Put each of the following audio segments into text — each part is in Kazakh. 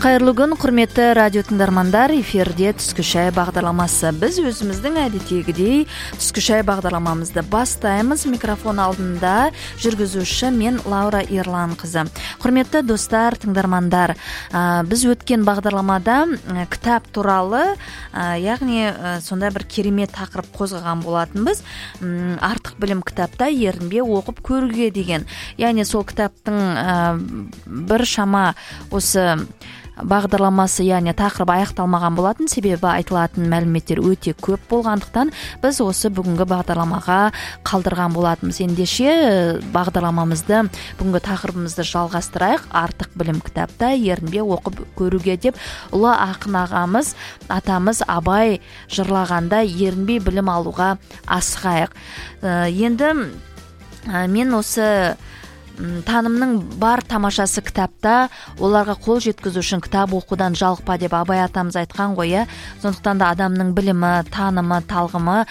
Қайырлы күн, құрметті радио тыңдармандар, эфирде түскі шай бағдарламасы. Біз өзіміздің әдеттегідей түскі шай бағдарламамызды бастаймыз. Микрофон алдында жүргізуші мен Лаура Ерланқызы. Құрметті достар, тыңдармандар, біз өткен бағдарламада кітап туралы, яғни сондай бір керемет тақырып қозғаған болатынбыз. Артық білім кітапта ерінбе оқып көруге деген. Яғни сол кітаптың бір шама осы бағдарламасы, яғни тақырып аяқталмаған болатын, себебі айтылатын мәліметтер өте көп болғандықтан біз осы бүгінгі бағдарламаға қалдырған болатынбыз. Ендеше бағдарламамызды, бүгінгі тақырыбымызды жалғастырайық. Артық білім кітапта ерінбе оқып көруге деп ұлы ақын ағамыз, атамыз Абай жырлағанда ерінбей білім алуға асығайық. Енді мен осы танымның бар тамашасы кітапта, оларға қол жеткізу үшін кітап оқудан жалықпа деп Абай атамыз айтқан ғой. Сондықтан да адамның білімі, танымы, талғамы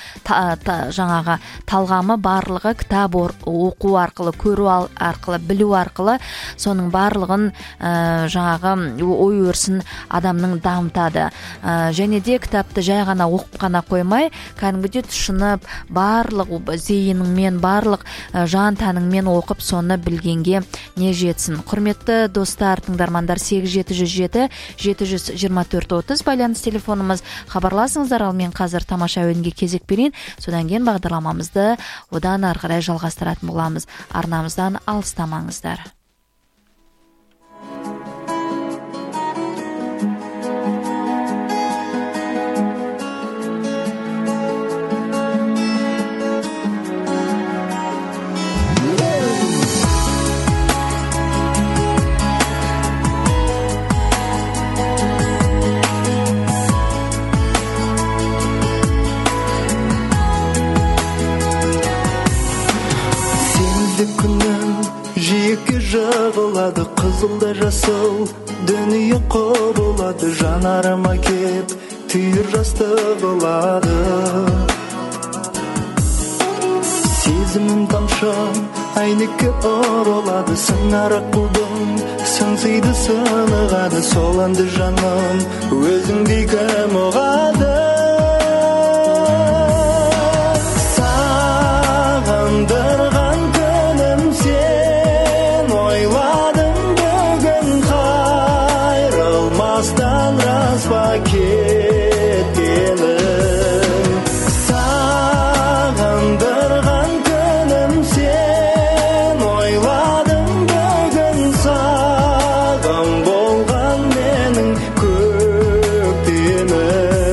барлығы кітап оқу арқылы, көру арқылы, білу арқылы, соның барлығын ой өрісін адамның дамытады. Және де кітапты жай ғана оқып қана қоймай, кәдімгідей тұшынып, барлық зейініңмен, барлық жан тәніңмен оқып, соны білгенге не жетсін. Құрметті достар, тыңдармандар, 8707-724-30 байланыс телефонымыз. Хабарласыңыздар, ал мен қазір тамаша өнге кезек берейін. Содан кейін бағдарламамызды одан ары қарай жалғастыратын боламыз. Арнамыздан алыстамаңыздар. Жығылады қызылда жасыл, дүние құбылады, жанарыма кеп түйір жасты қылады. Сезімім тамшы айнекке ұрылады, сыңарақ бұлдың сыңсиды сынығады, сол әнді жаным өзіңдей кім ұғады. Сағындырған күнім сен, ойладым бүгін қайрылмастан рас па кеткенім. Сағындырған күнім сен, ойладым бүгін сағым болған менің көктемім.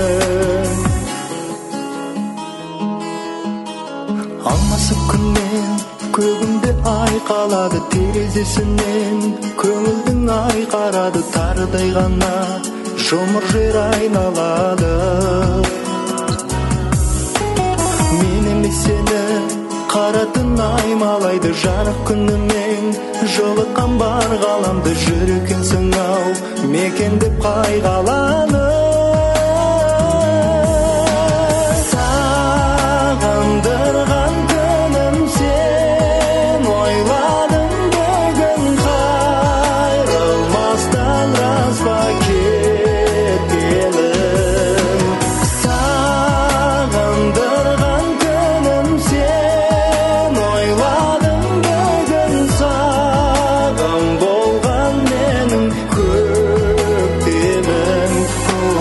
Алмасып күнмен көгімде ай қалады, терезесінен көңілдің ай қарады, тарыдай ғана жұмыр жер айналады. Мен емес сені қаратын аймалайды, жарық күнімен жылытқан бар ғаламды, жүрекенсің ау мекен деп қайғалады. Сағындырған күнім сен, ойладым бүгін қайрылмастан рас па кеткенім. Сағындырған күнім сен, ойладым бүгін сағым болған менің көктемім.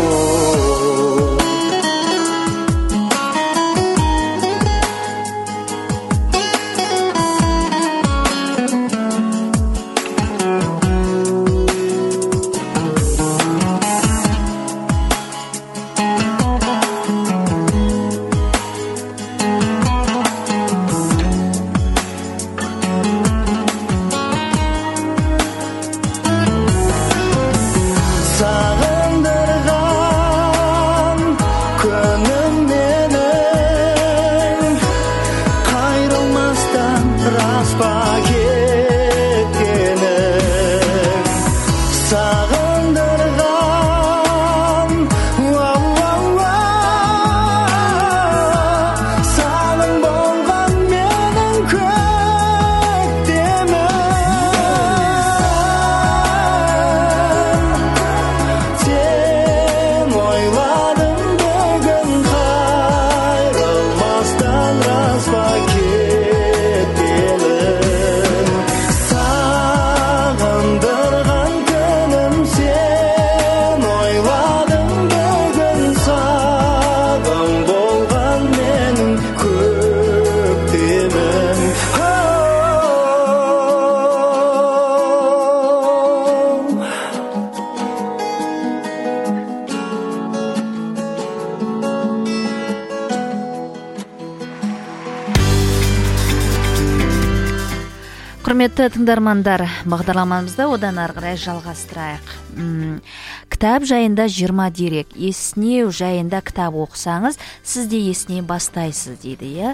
Құрметті тыңдармандар, бағдарламамызды одан ары қарай жалғастырайық. Кітап жайында 20 дерек. Еснеу жайында кітап оқысаңыз, сіз де есіне бастайсыз дейді, иә?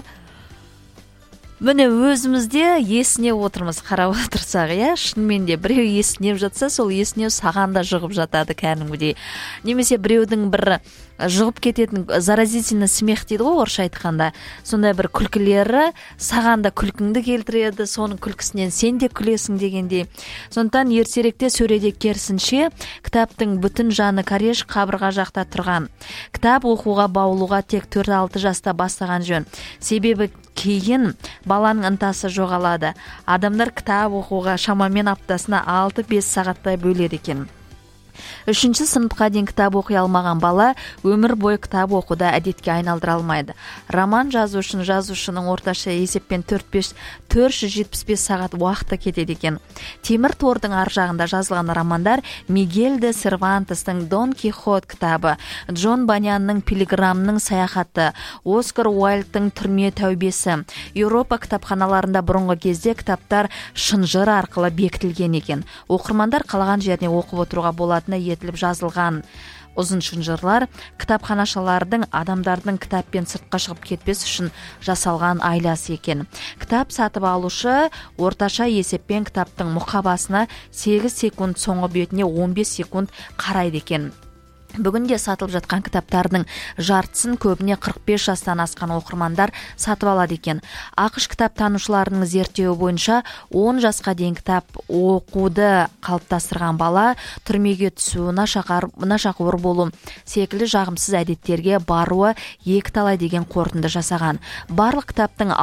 Міне өзімізде есінеп отырмыз, қарап отырсақ, иә? Шынымен де біреу есінеп жатса, сол есінеу саған да жұғып жатады кәдімгідей. Немесе біреудің бір жұғып кететін заразительный смех дейді ғой, орысша айтқанда. Сондай бір күлкілері саған да күлкіңді келтіреді, соның күлкісінен сен де күлесің дегендей. Сондықтан ертеректе сөреде керісінше кітаптың бүтін жаны кореш қабырға жақта тұрған. Кітап оқуға баулуға тек 4-6 жаста бастаған жөн. Себебі кейін баланың ынтасы жоғалады. Адамдар кітап оқуға шамамен аптасына 6-5 сағаттай бөледі екен. 3-ші сыныпқа дейін кітап оқи алмаған бала өмір бойы кітап оқуда әдетке айналдыра алмайды. Роман жазушының орташа есеппен 475 сағат уақыты кетеді екен. Темір тордың ар жағында жазылған романдар Мигель де Сервантестің Дон Кихот кітабы, Джон Банянның Пилиграмның саяхаты, Оскар Уайльдтың Түрме тәубесі. Еуропа кітапханаларында бұрынғы кезде кітаптар шынжыр арқылы бекітілген екен. Оқырмандар қалаған жеріне оқып отыруға болады етіліп жазылған ұзын шынжырлар кітапханашылардың адамдардың кітаппен сыртқа шығып кетпес үшін жасалған айласы екен. Кітап сатып алушы орташа есеппен кітаптың мұқабасына 8 секунд, соңғы бетіне 15 секунд қарайды екен. Бүгінде сатылып жатқан кітаптардың жартысын көбіне 45 жастан асқан оқырмандар сатып алады екен. ақш кітаптанушыларының зерттеуі бойынша 10 жасқа дейін кітап оқуды қалыптастырған бала түрмеге түсу, нашақор болу секілді жағымсыз әдеттерге баруы екіталай деген қорытынды жасаған. Барлық кітаптың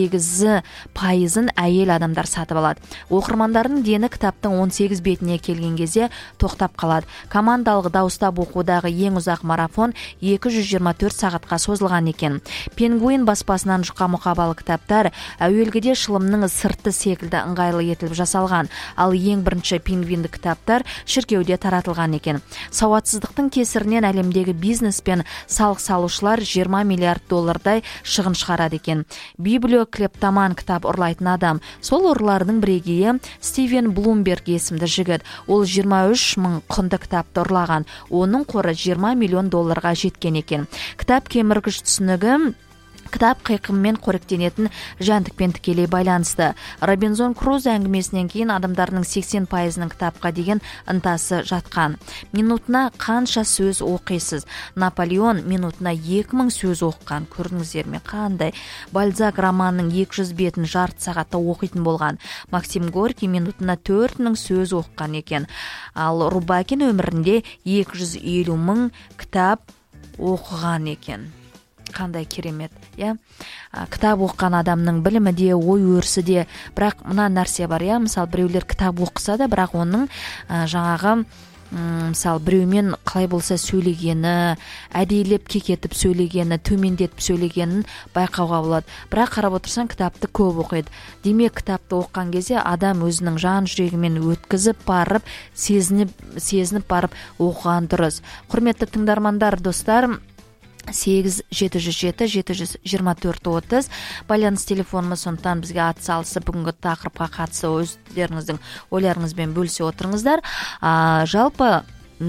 68%-ын әйел адамдар сатып алады. Оқырмандардың дені кітаптың 18 бетіне келген кезде тоқтап қалады. Командалық дауыстап оқудағы ең ұзақ марафон 224 сағатқа созылған екен. Пенгуин баспасынан жұқа мұқабалы кітаптар әуелгіде шылымның сырты секілді ыңғайлы етіліп жасалған, ал ең бірінші пингвинді кітаптар шіркеуде таратылған екен. Сауатсыздықтың кесірінен әлемдегі бизнес пен салық салушылар 20 миллиард доллардай шығын шығарады екен. Библиоклептоман кітап ұрлайтын адам, сол ұрлардың бірегейі Стивен Блумберг есімді жігіт. Ол 23 мың құнды кітапты ұрлаған. Оның қоры 20 миллион долларға жеткен екен. Кітап кеміргіш түсінігі кітап қиқыммен қоректенетін жәндікпен тікелей байланысты. Робинзон Круз әңгімесінен кейін адамдардың 80%-ның кітапқа деген ынтасы жатқан. Минутына қанша сөз оқисыз? Наполеон минутына 2000 сөз оқыған. Көрдіңіздер ме қандай? Бальзак романның 200 бетін жарты сағатта оқитын болған. Максим Горький минутына 4000 сөз оқыған екен. Ал Рубакин өмірінде 250 мың кітап оқыған екен. Қандай керемет, иә? Кітап оқыған адамның білімі де, ой өрісі де, бірақ мына нәрсе бар, иә? Мысалы, біреулер кітап оқыса да, бірақ оның жаңағы мысалы біреумен қалай болса сөйлегені, әдейілеп кекетіп сөйлегені, төмендетіп сөйлегенін байқауға болады. Бірақ қарап отырсаң кітапты көп оқиды. Демек кітапты оқыған кезде адам өзінің жан жүрегімен өткізіп барып, сезініп барып оқыған дұрыс. Құрметті тыңдармандар, достар, 8-707-724-30 байланыс телефонымыз, сондықтан бізге атсалысып бүгінгі тақырыпқа қатысты өздеріңіздің ойларыңызбен бөлісе отырыңыздар. Жалпы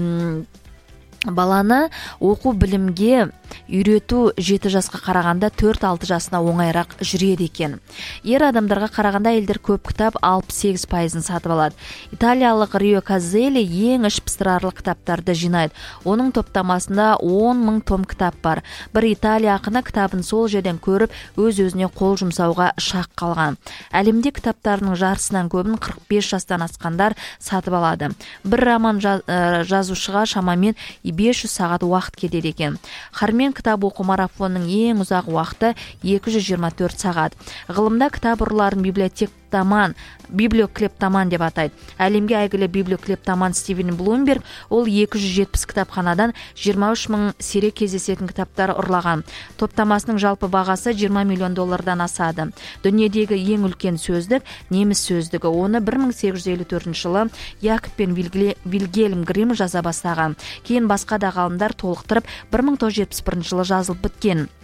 баланы оқу білімге үйрету 7 жасқа қарағанда 4-6 жасына оңайырақ жүреді екен. Ер адамдарға қарағанда әйелдер көп кітап 68%-ын сатып алады. Италиялық Рио Казелли ең іш пыстырарлық кітаптарды жинайды. Оның топтамасында 10 мың том кітап бар. Бір Италия ақыны кітабын сол жерден көріп, өз-өзіне қол жұмсауға шақ қалған. Әлемде кітаптарының жартысынан көбін 45 жастан асқандар сатып алады. Бір роман жазушыға шамамен 500 сағат уақыт кетеді екен. Хармен кітап оқу марафонының ең ұзақ уақыты 224 сағат. Ғылымда кітап ұрларын библиоклептоман деп атайды. Әлемге әйгілі библиоклептоман Стивен Блумберг, ол 270 кітапханадан 23 мың сирек кездесетін кітаптар ұрлаған. Топтамасының жалпы бағасы 20 миллион доллардан асады. Дүниедегі ең үлкен сөздік неміс сөздігі. Оны 1854 жылы Якоб пен Вильгельм Грим жаза бастаған. Кейін басқа да ғалымдар толықтырып 1971 жылы жазылып біткен.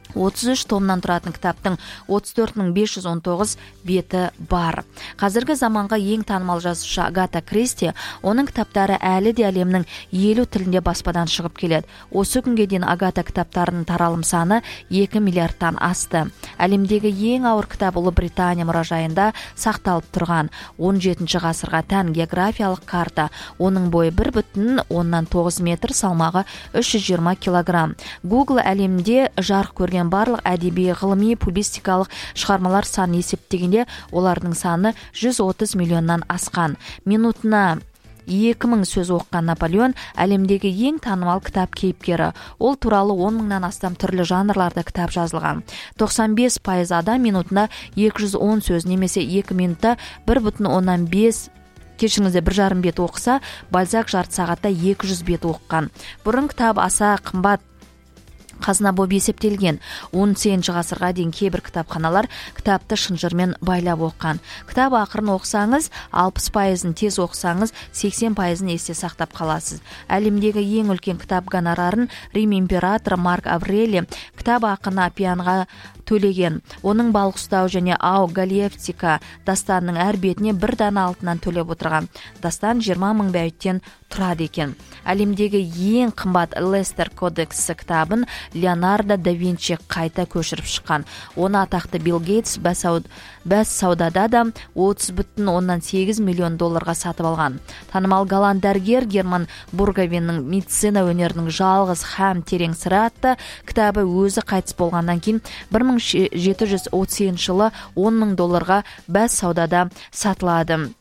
33 томнан тұратын кітаптың 34.519 беті бар. Қазіргі заманға ең танымал жазушы Агата Кристи, оның кітаптары әлі де әлемнің 50 тілінде баспадан шығып келеді. Осы күнге дейін Агата кітаптарының таралым саны 2 миллиардтан асты. Әлемдегі ең ауыр кітап Ұлыбритания мұражайында сақталып тұрған 17 ғасырға тән географиялық карта. Оның бойы 1,9 метр, салмағы 320 килограмм. Google әлемде жарық көрген барлық әдеби, ғылыми, публистикалық шығармалар санын есептегенде олардың саны 130 миллионнан асқан. Минутына 2000 сөз оққан Наполеон әлемдегі ең танымал кітап кейіпкері. Ол туралы 10 мыңнан астам түрлі жанрларда кітап жазылған. 95% адам минутына 210 сөз, немесе 2 минутта 1,5 кешіңізде 1,5 бет оқыса, Бальзак жарты сағатта 200 бет оққан. Бұрын кітап аса қымбат қазына болып есептелген. 18 ғасырға дейін кейбір кітапханалар кітапты шынжырмен байлап оққан. Кітап ақырын оқысаңыз, 60%-ын тез оқысаңыз, 80%-ын есте сақтап қаласыз. Әлемдегі ең үлкен кітап гонорарын Рим императоры Марк Аврелий кітап ақыны Апианға төлеген. Оның балық ұстау және Ау Галиевтика дастанның әр бетіне 1 дана алтыннан төлеп отырған. Дастан 20 мың бәйіттен тұрады екен. Әлемдегі ең қымбат Лестер кодексі кітабын Леонардо да Винчи қайта көшіріп шыққан. Оны атақты Билл Гейтс бәс саудада да 30,8 миллион долларға сатып алған. Танымал голланд дәрігер Герман Бурговенің медицина өнерінің жалғыз һәм терең сыры атты кітабы өзі қайтыс болғаннан кейін 1737 жылы 10 мың долларға бәс саудада сатылады.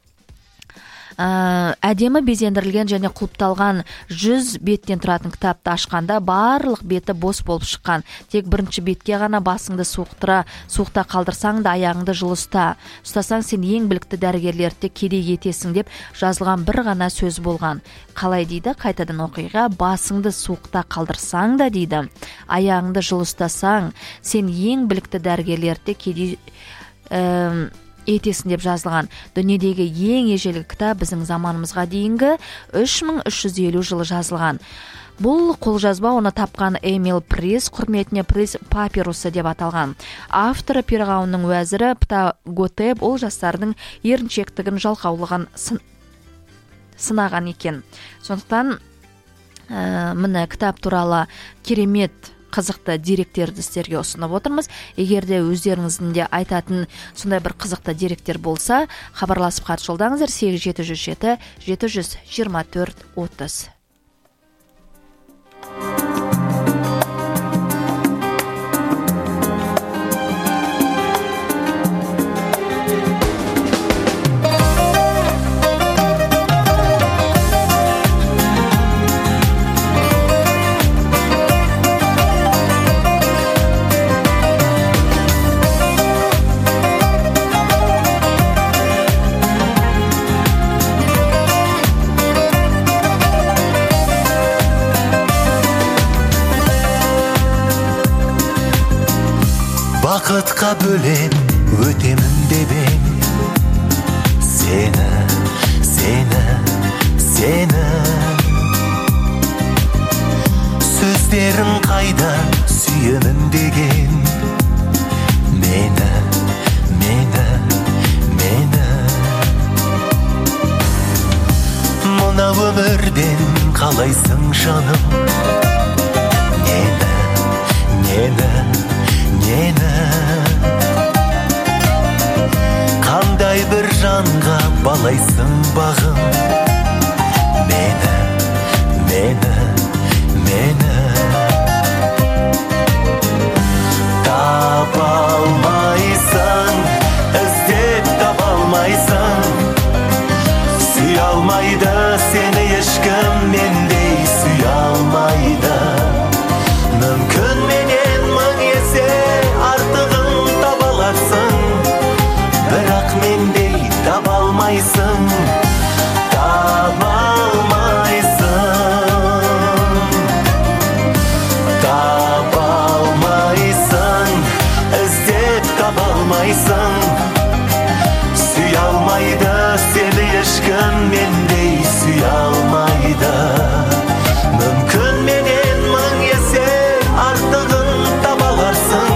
Әдемі безендірілген және құлыпталған 100 беттен тұратын кітапты ашқанда барлық беті бос болып шыққан. Тек бірінші бетке ғана басыңды суықта қалдырсаң да аяғыңды жылы ұста. Ұстасаң сен ең білікті дәрігерлерді кедей етесің деп жазылған бір ғана сөз болған. Қалай дейді? Қайтадан оқиға: басыңды суықта қалдырсаң да дейді, аяғыңды жылы ұстасаң сен ең білікті дәрігерлерді кедей етесін деп жазылған. Дүниедегі ең ежелгі кітап біздің заманымызға дейінгі 3350 жылы жазылған. Бұл қолжазба оны тапқан Эмил Пресс құрметіне Пресс папирусы деп аталған. Авторы перғауынның уәзірі Птаготеп ол жастардың еріншектігін, жалқаулығын сынаған екен. Сондықтан міне кітап туралы керемет қызықты деректерді сіздерге ұсынып отырмыз. Егерде өздеріңіздің де айтатын сондай бір қызықты деректер болса, хабарласып хат жолдаңыздар 8707 724 30. Бақытқа бөлем өтемін деп ең сені сөздерің қайда сүйемін деген мені мына өмірден қалайсың жаным нені қандай бір жанға балайсың бағым мені таба алмайсың, іздеп таба алмайсың, сүйе алмайды сені ешкім мендей сүйе алмайды. Мүмкін менен мың есе артығын таба аларсың, бірақ мендей таба алмайсың, таба алмайсың, іздеп таба алмайсың, сүйе алмайды сені ешкім мендей сүйе алмайды. Мүмкін менен мың есе артығын таба аларсың,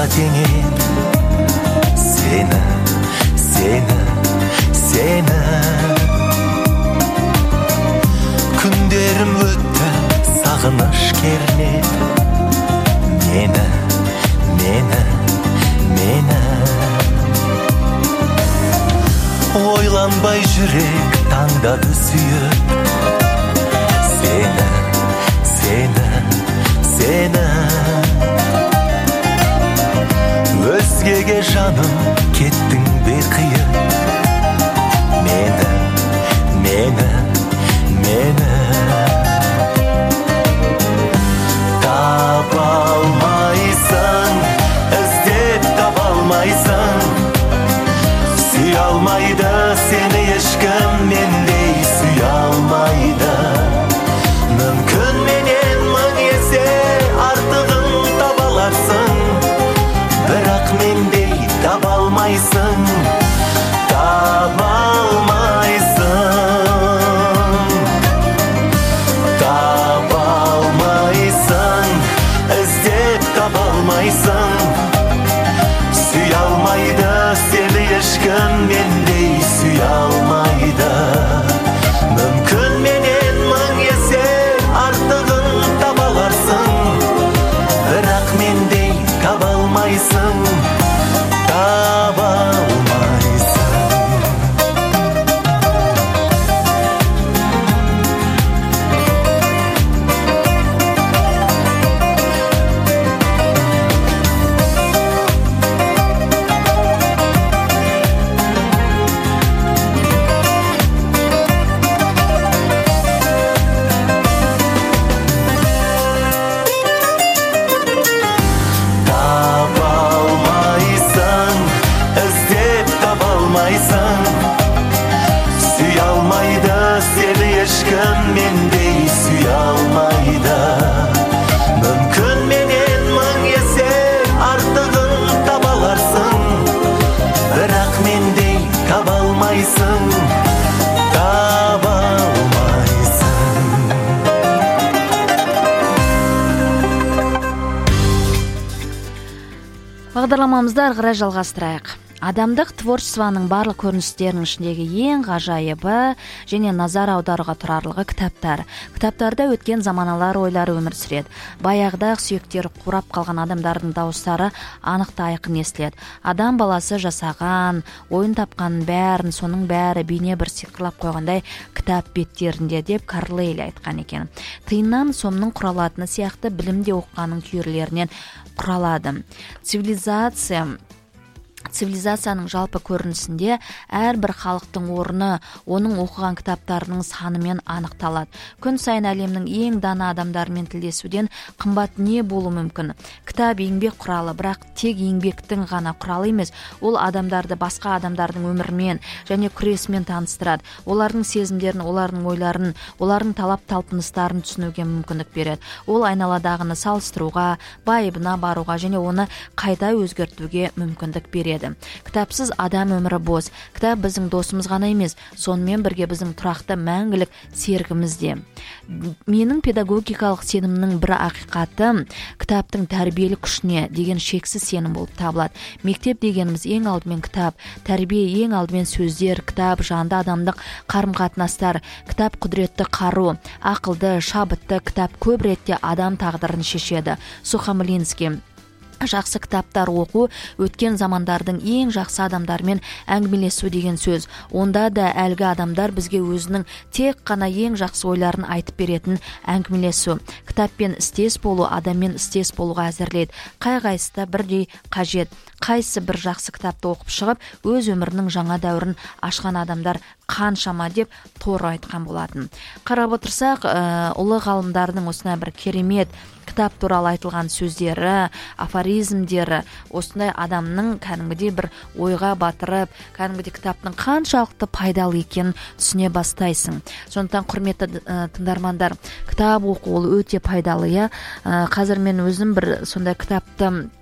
теңен сені күндерім өтті сағыныш кернеп мені ойланбай жүрек таңдады сүйіп сені өзгеге жаным кеттің бе қиып мені таба алмайсың, іздеп таба алмайсың, сүйе алмайды сені ешкім мендей сүйе алмайды. Мүмкін менен мың есе артығын таба аларсың, бірақ мендей таба алмайсың, таба алмайсың, таба алмайсың, іздеп таба алмайсың, сүйе алмайды сені ешкім мендей сүйе алмайды. Мүмкін менен мың есе артығын таба аларсың, бірақ мендей таба алмайсың, таба алмайсың. Сүйе алмайды сені ешкім мендей сүйе алмайды. Мүмкін менен мың есе артығын таба аларсың, бірақ мендей таба алмайсың, таба алмайсың. Бағдарламамызды ары қарай жалғастырайық. Адамдық творчествоның барлық көріністерінің ішіндегі ең ғажайыбы және назар аударуға тұрарлығы кітаптар. Кітаптарда өткен заманалар ойлары өмір сүреді. Баяғыда сүйектері қурап қалған адамдардың дауыстары анық та айқын естіледі. Адам баласы жасаған, ойын тапқан бәрін, соның бәрі бейне бір сиқырлап қойғандай кітап беттерінде деп Карлейль айтқан екен. Тиыннан сомның құралатыны сияқты білімде оқығанның түйірлерінен құралады. Цивилизацияның жалпы көрінісінде әрбір халықтың орны оның оқыған кітаптарының санымен анықталады. Күн сайын әлемнің ең дана адамдарымен тілдесуден қымбат не болу мүмкін? Кітап еңбек құралы, бірақ тек еңбектің ғана құралы емес, ол адамдарды басқа адамдардың өмірімен және күресімен таныстырады. Олардың сезімдерін, олардың ойларын, олардың талап-талпыныстарын түсінуге мүмкіндік береді. Ол айналадағыны салыстыруға, байыбына баруға және оны қайта өзгертуге мүмкіндік береді. Кітапсыз адам өмірі бос. Кітап біздің досымыз ғана емес, сонымен бірге біздің тұрақты мәңгілік серігіміз де. Менің педагогикалық сенімнің бір ақиқаты кітаптың тәрбиелік күшіне деген шексіз сенім болып табылады. Мектеп дегеніміз ең алдымен кітап, тәрбие ең алдымен сөздер, кітап жанды адамдық қарым-қатынастар, кітап құдіретті қару, ақылды, шабытты кітап көп ретте адам тағдырын шешеді. Сухомлинский. Жақсы кітаптар оқу өткен замандардың ең жақсы адамдармен әңгімелесу деген сөз. Онда да әлгі адамдар бізге өзінің тек қана ең жақсы ойларын айтып беретін әңгімелесу. Кітаппен істес болу адаммен істес болуға әзірлейді. Қай-қайсы да бірдей қажет. Қайсы бір жақсы кітапты оқып шығып, өз өмірінің жаңа дәуірін ашқан адамдар қаншама деп Тор айтқан болатын. Қарап отырсақ, ұлы ғалымдардың осындай бір керемет кітап туралы айтылған сөздері, афоризмдері, осындай адамның кәдімгідей бір ойға батырып, кәдімгідей кітаптың қаншалықты пайдалы екенін түсіне бастайсың. Сондықтан құрметті тыңдармандар, кітап оқу ол өте пайдалы. Қазір мен өзім бір сондай кітапты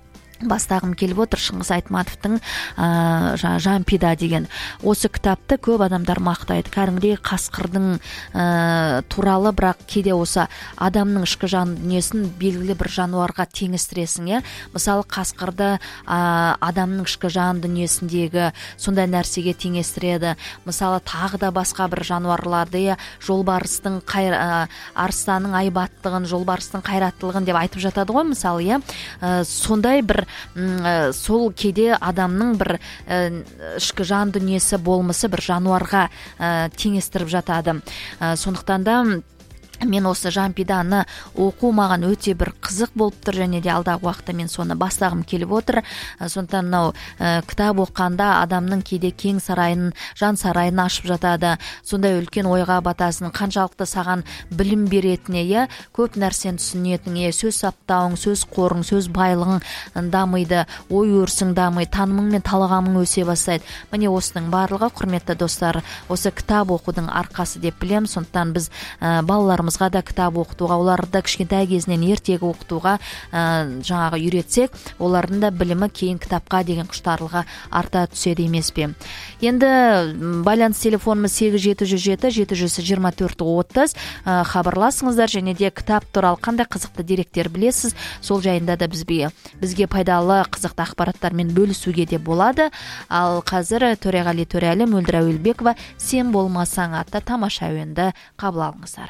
бастағым келіп отыр. Шыңғыс Айтматовтың Жампида деген осы кітапты көп адамдар мақтайды. Кәдімгідей қасқырдың туралы, бірақ кейде осы адамның ішкі жан дүниесін белгілі бір жануарға теңестіресің, Мысалы қасқырды адамның ішкі жан дүниесіндегі сондай нәрсеге теңестіреді. Мысалы тағы да басқа бір жануарларды, жолбарыстың арыстанның айбаттығын, жолбарыстың қайраттылығын деп айтып жатады ғой, мысалы, сондай бір сол кейде адамның бір ішкі жан дүниесі болмысы бір жануарға теңестіріп жатады. Сондықтан да мен осы Жампиданы оқу маған өте бір қызық болып тұр, және де алдағы уақытта мен соны бастағым келіп отыр. Сондықтан мынау кітап оқығанда адамның кейде кең сарайын, жан сарайын ашып жатады. Сондай үлкен ойға батасын, қаншалықты саған білім беретіне, көп нәрсені түсінетіне, сөз саптауың, сөз қорың, сөз байлығың дамиды, ой өрісің дамиды, танымың мен талғамың өсе бастайды. Міне осының барлығы, құрметті достар, осы кітап оқудың арқасы деп білем. Сондықтан біз балаларымызға да кітап оқытуға, оларды кішкентай кезінен ертегі оқытуға жаңағы үйретсек, олардың да білімі кейін кітапқа деген құштарлығы арта түседі емес пе. Енді байланыс телефонымыз 8707-724-30, хабарласыңыздар, және де кітап туралы қандай қызықты деректер білесіз, сол жайында да бізге пайдалы қызықты ақпараттармен бөлісуге де болады. Ал қазір Төреғали Төреәлі, Мөлдір Әуелбекова «Сен болмасаң» атты тамаша әуенді қабыл алыңыздар.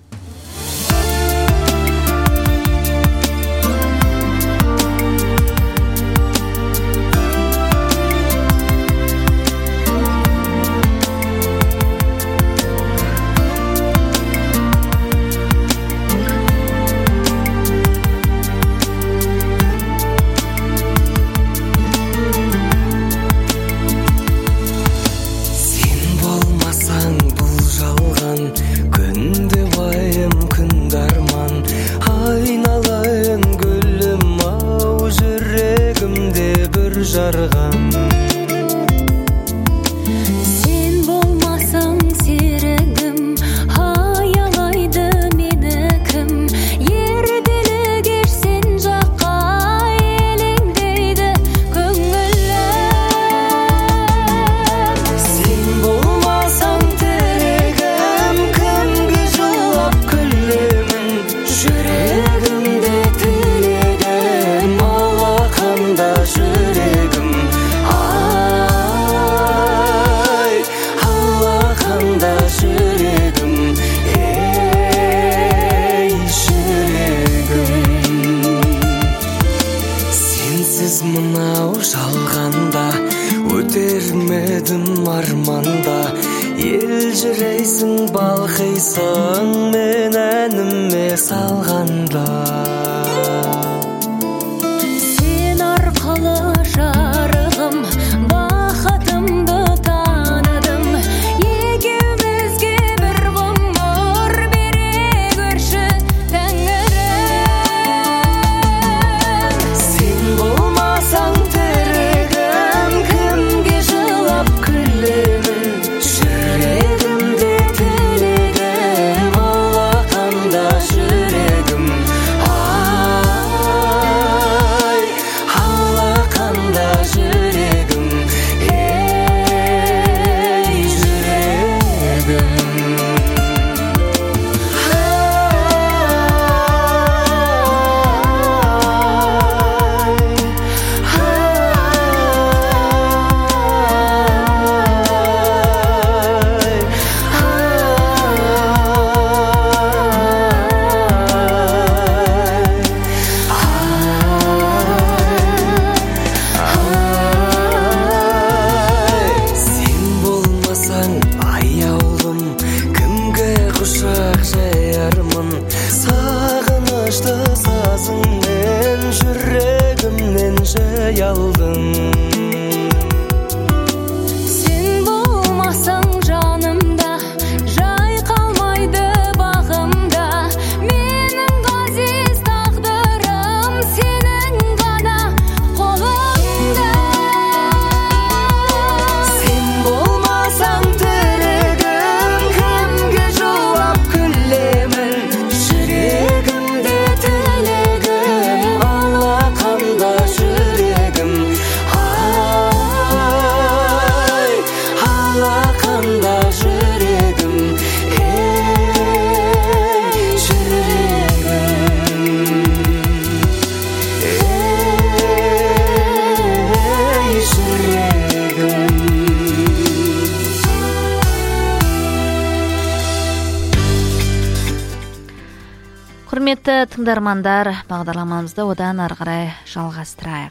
Елжірейсің, балқисың, мен әніме салғанда. Сен арқылы жарығым, бақытымды таныдым. Екеумізге бір ғұмыр бере көрші Тәңірім. Сен болмасаң тірегім, кімге жылап күлемін? Құрметті тыңдармандар, бағдарламамызды одан ары қарай жалғастырайық.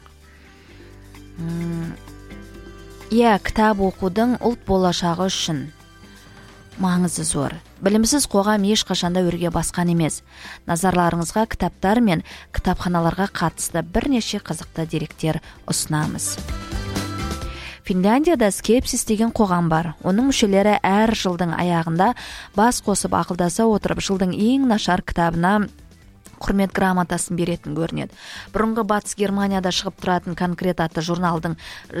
Кітап оқудың ұлт болашағы үшін маңызы зор. Білімсіз қоғам ешқашанда өрге басқан емес. Назарларыңызға кітаптар мен кітапханаларға қатысты бірнеше қызықты деректер ұсынамыз. Финляндияда скепсис деген қоғам бар. Оның мүшелері әр жылдың аяғында бас қосып ақылдаса отырып, жылдың ең нашар кітабына құрмет грамотасын беретін көрінеді. Бұрынғы Батыс Германияда шығып тұратын Конкрет атты журналдың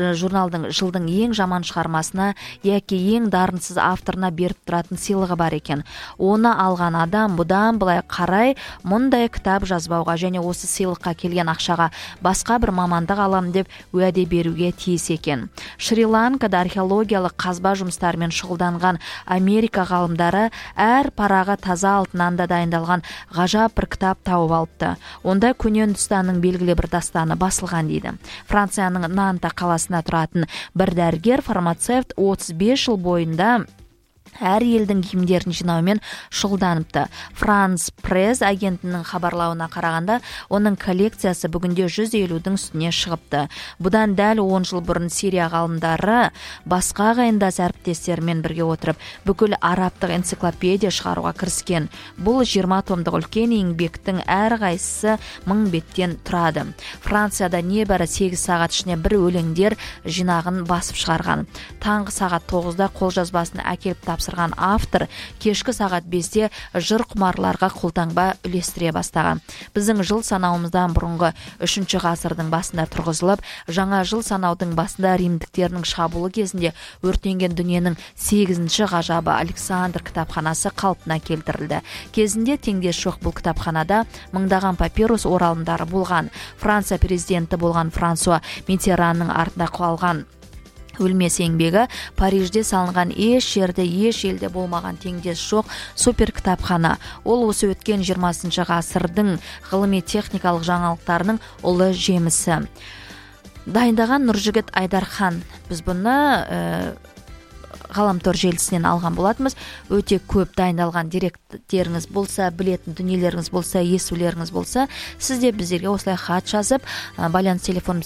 жылдың ең жаман шығармасына яки ең дарынсыз авторына беріп тұратын сыйлығы бар екен. Оны алған адам бұдан былай қарай мұндай кітап жазбауға және осы сыйлыққа келген ақшаға басқа бір мамандық алам деп уәде беруге тиіс екен. Шри-Ланкада археологиялық қазба жұмыстарымен шұғылданған Америка ғалымдары әр параға таза алтыннан да дайындалған ғажап бір кітап тауып алыпты. Онда көне Үндістанның белгілі бір дастаны басылған дейді. Францияның Нанта қаласына тұратын бір дәрігер фармацевт 35 жыл бойында әр елдің киімдерін жинаумен шұғылданыпты. Франс Пресс агентінің хабарлауына қарағанда, оның коллекциясы бүгінде 150-дің үстіне шығыпты. Бұдан дәл 10 жыл бұрын Сирия ғалымдары басқа ағайындас әріптестерімен бірге отырып, бүкіл арабтық энциклопедия шығаруға кіріскен. Бұл 20 томдық үлкен еңбектің әр қайсысы 1000 беттен тұрады. Францияда небәрі 8 сағат ішіне бір өлеңдер жинағын басып шығарған. Таңғы сағат 9-да қолжазбасын әкеліп тапсырған автор кешкі сағат 5-те жыр құмарларға қолтаңба үлестіре бастаған. Біздің жыл санауымыздан бұрынғы 3 ғасырдың басында тұрғызылып, жаңа жыл санаудың басында римдіктерінің шабуылы кезінде өртенген дүниенің 8-ші ғажабы Александр кітапханасы қалпына келтірілді. Кезінде теңдесі жоқ бұл кітапханада мыңдаған папирус оралымдары болған. Франция президенті болған Франсуа Миттеранның артында қалған өлмес еңбегі Парижде салынған еш жерде, еш елде болмаған теңдесі жоқ супер кітапхана. Ол осы өткен 20 ғасырдың ғылыми техникалық жаңалықтарының ұлы жемісі. Дайындаған Нұржігіт Айдархан. Біз бұны ғаламтор желісінен алған болатымыз. Өте көп дайындалған деректеріңіз болса, білетін дүниелеріңіз болса, естулеріңіз болса, сізде біздерге осылай хат жазып, байланыс телефоны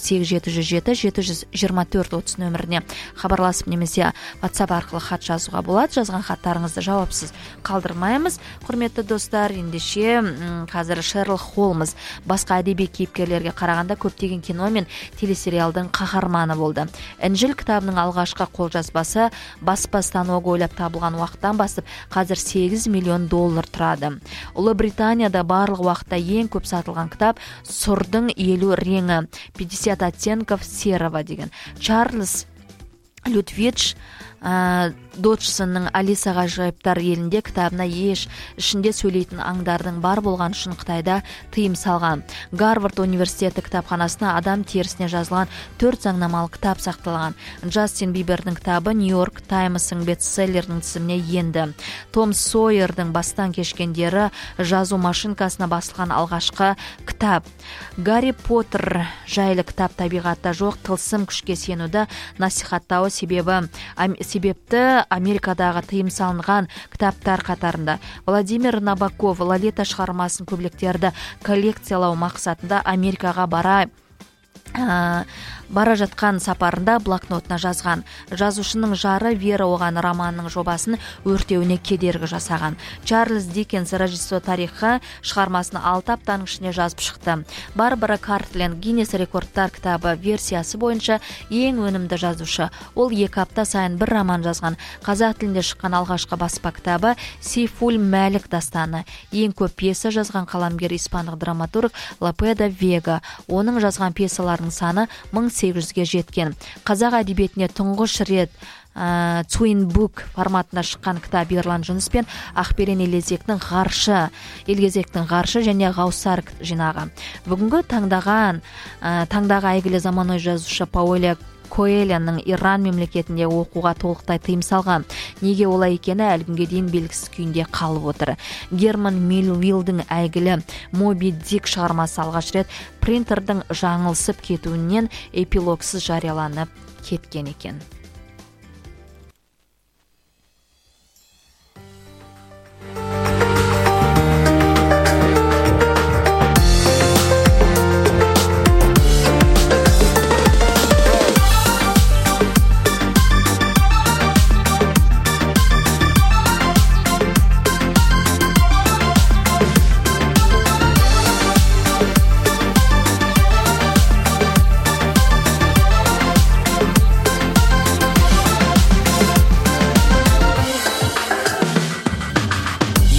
8707-724-30 нөміріне хабарласып немесе WhatsApp арқылы хат жазуға болады. Жазған хаттарыңызды жауапсыз қалдырмаймыз. Құрметті достар, ендеше қазір Шерлок Холмс басқа әдеби кейіпкерлерге қарағанда көптеген кино мен телесериалдың қаһарманы болды. Інжіл кітабының алғашқы қолжазбасы баспа станогы ойлап табылған уақыттан басып, қазір $8 миллион тұрады. Ұлыбританияда барлық уақытта ең көп сатылған кітап Сұрдың 50 реңі, 50 оттенков серого деген. Чарльз Лютвидж Доджсонның Алиса ғажайыптар елінде кітабына ішінде сөйлейтін аңдардың бар болған үшін Қытайда тыйым салған. Гарвард университеті кітапханасына адам терісіне жазылған 4 заңнамалық кітап сақталған. Джастин Бибердің кітабы Нью-Йорк Таймстың бестселлерінің тізіміне енді. Том Сойердің бастан кешкендері жазу машинкасына басылған алғашқы кітап. Гарри Поттер жайлы кітап табиғатта жоқ тылсым күшке сенуді насихаттауы себепті Америкадағы тыйым салынған кітаптар қатарында. Владимир Набоков Лолита шығармасын көблектерді коллекциялау мақсатында Америкаға бара жатқан сапарында блокнотына жазған. Жазушының жары Вера оған романның жобасын өртеуіне кедергі жасаған. Чарльз Диккенс Рождество тарихы шығармасын 6 аптаның ішіне жазып шықты. Барбара Картлен Гиннес рекордтар кітабы версиясы бойынша ең өнімді жазушы. Ол 2 апта сайын бір роман жазған. Қазақ тілінде шыққан алғашқы баспа кітабы Сейфул Мәлік дастаны. Ең көп пьеса жазған қаламгер испандық драматург Лопе де Вега. Оның жазған пьесаларының саны 1800-ге жеткен. Қазақ әдебиетіне тұңғыш рет Twin Book форматында шыққан кітап Ерлан Жүніс пен Ақберен Елгезектің ғаршы және Ғаусар жинағы. Бүгінгі таңдағы әйгілі заманауи жазушы Паоло Коэльоның Иран мемлекетінде оқуға толықтай тыйым салған. Неге олай екені әлі күнге дейін белгісіз күйінде қалып отыр. Герман Мелвиллдің әйгілі Моби Дик шығармасы алғаш рет принтердің жаңылсып кетуінен эпилогсыз жарияланып кеткен екен.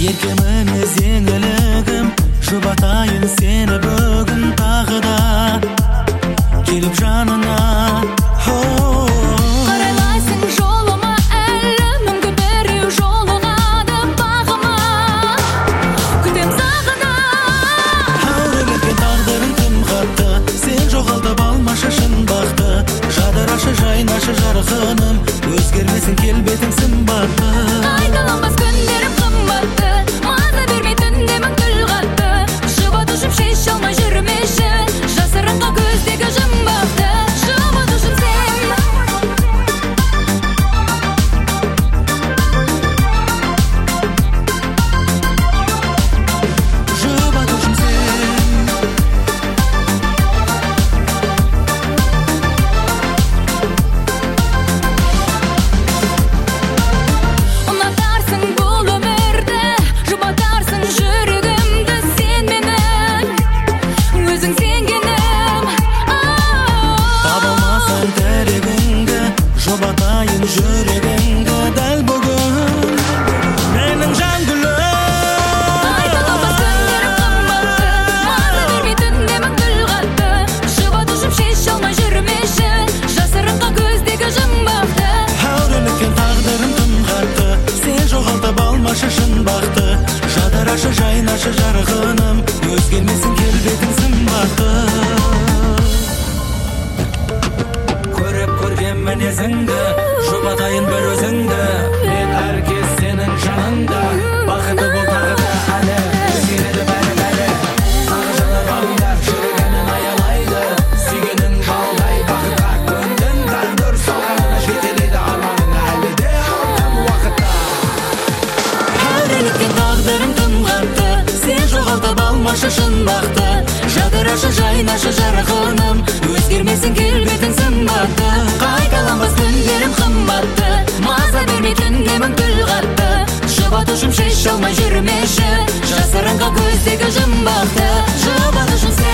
еркемін еңілігім жұбатайын сені бүгін тағы да келіп жанына қарайлайсың жолыма әлі мүмкін біреу жолығады бағыма күтем сағына әуреленген тағдырың тым қатты сен жоғалтып алмашы шын бақты жадырашы жайнашы жарқыным өзгермесін келбетің сымбатты қайталанбас күндерім қымбатты маза бермей түндемін күл қатты жұбатушым шеше алмай жүрмеші жасырынға көздегі жұмбақты жұбатушым сен жұбатушым сен ұнатарсың бұл өмірді жұбатарсың жүрегімді сен менің өзің сенгенім таба алмасаң тірегіңді жұбатайын жүрегіңді дәл бүгін менің жан гүлім қайталанбас күндерім қымбатты маза бермей түндемін күл қатты жұбатушым шеше алмай жүрмеші жасырынға көздегі жұмбақты әуреленген тағдырым тым қатты сен жоғалтып алмашы шын бақты жадырашы жайнашы жарқыным өзгермесін келбетің сымбатты көріп көрген мінезіңді жұбатайын бір өзіңді мен әркез сенің жаныңда бақыты бол тағы да әлі өзгереді бәрі саған жанармаңдар жүрегімнен аялайды сүйгенің балдай бақытқа көндім тағдыр соғанына жетелейді арманың әлі де алған уақытта әуреленген тағдырым тым қатты сен жоғалтып алмашы шын бақты жадырашы жайнашы жарқыным өзгермесін келбетің сымбатты қайталанбас күндерім қымбатты маза бермей түндемін күл қатты жұбатушым шеше алмай жүрмеші жасырынға көздегі жұмбақты жұбатушым сен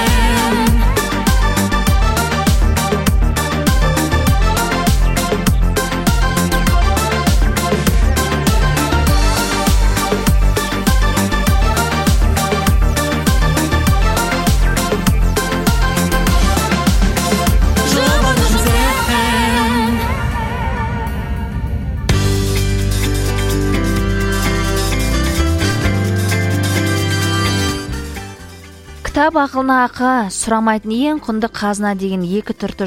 жұбатушым сен кітап ақылына ақы сұрамайтын ең құнды қазына деген екі түркі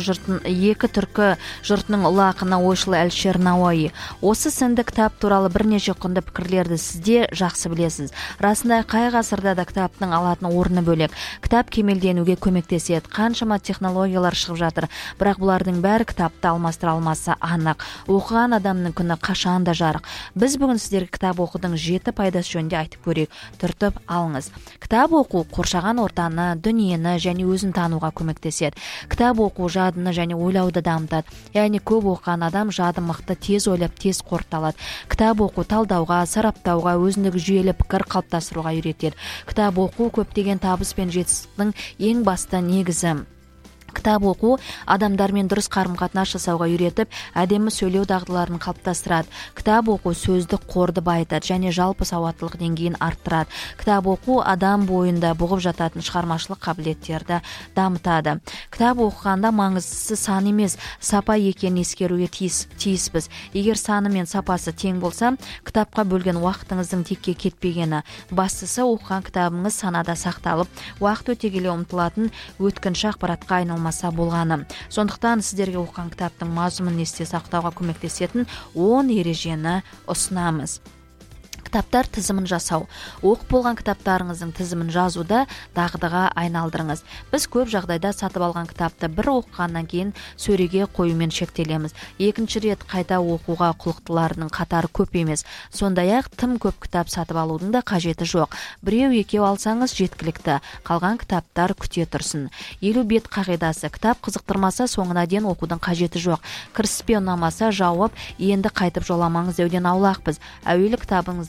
жұртының ұлы ақыны ойшыл Әлішер Науаи осы сынды кітап туралы бірнеше құнды пікірлерді сізде жақсы білесіз. Расында қай ғасырда да кітаптың алатын орны бөлек. Кітап кемелденуге көмектеседі. Қаншама технологиялар шығып жатыр, бірақ бұлардың бәрі кітапты алмастыра алмасы анық. Оқыған адамның күні қашан да жарық. Біз бүгін сіздерге кітап оқудың 7 пайдасы жөнінде айтып көрейік. Түртіп алыңыз. Кітап оқу қоршаған ортаны, дүниені және өзін тануға көмектеседі. Кітап оқу жадыны және ойлауды дамытады. Яғни көп оқыған адам жады мықты, тез ойлап, тез қорыталады. Кітап оқу талдауға, сараптауға, өзіндік жүйелі пікір қалыптастыруға үйретеді. Кітап оқу көптеген табыс пен жетістіктің ең басты негізі. Кітап оқу адамдармен дұрыс қарым-қатынас жасауға үйретіп, әдемі сөйлеу дағдыларын қалыптастырады. Кітап оқу сөздік қорды байытады және жалпы сауаттылық деңгейін арттырады. Кітап оқу адам бойында бұғып жататын шығармашылық қабілеттерді дамытады. Кітап оқығанда маңыздысы сан емес, сапа екенін ескеруге тиіспіз. Егер саны мен сапасы тең болса, кітапқа бөлген уақытыңыздың текке кетпегені. Бастысы оқыған кітабыңыз санада сақталып, уақыт өте келе ұмытылатын өткінші ақпаратқа айналмайды болғаны. Сондықтан сіздерге оқыған кітаптың мазмұнын есте сақтауға көмектесетін 10 ережені ұсынамыз. Кітаптар тізімін жасау. Оқып болған кітаптарыңыздың тізімін жазуды дағдыға айналдырыңыз. Біз көп жағдайда сатып алған кітапты бір оқығаннан кейін сөреге қоюмен шектелеміз. Екінші рет қайта оқуға құлықтыларының қатары көп емес. Сондай-ақ тым көп кітап сатып алудың да қажеті жоқ. Біреу-екеу алсаңыз жеткілікті. Қалған кітаптар күте тұрсын. 50 бет қағидасы. Кітап қызықтырмаса соңына дейін оқудың қажеті жоқ. Кіріспе ұнамаса жауып, енді қайтып жоламаңыз деуден аулақпыз. Әуелі кітабыңыздың